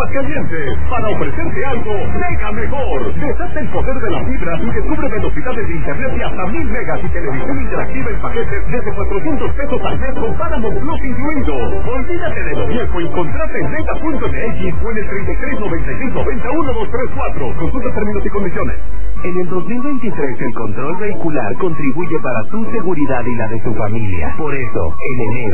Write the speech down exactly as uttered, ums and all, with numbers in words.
Aguascalientes. Para ofrecerte algo mega mejor. Desata el poder de la fibra y descubre velocidades de internet de hasta mil megas y televisión interactiva en paquetes desde cuatrocientos pesos al mes con Paramount Plus incluido. Olvídate de lo viejo y contrata en mega punto m x o en el treinta y tres noventa y seis noventa uno dos tres cuatro. Consulta términos y condiciones. En el dos mil veintitrés el control vehicular contribuye para su seguridad y la de su familia. Por eso, en enero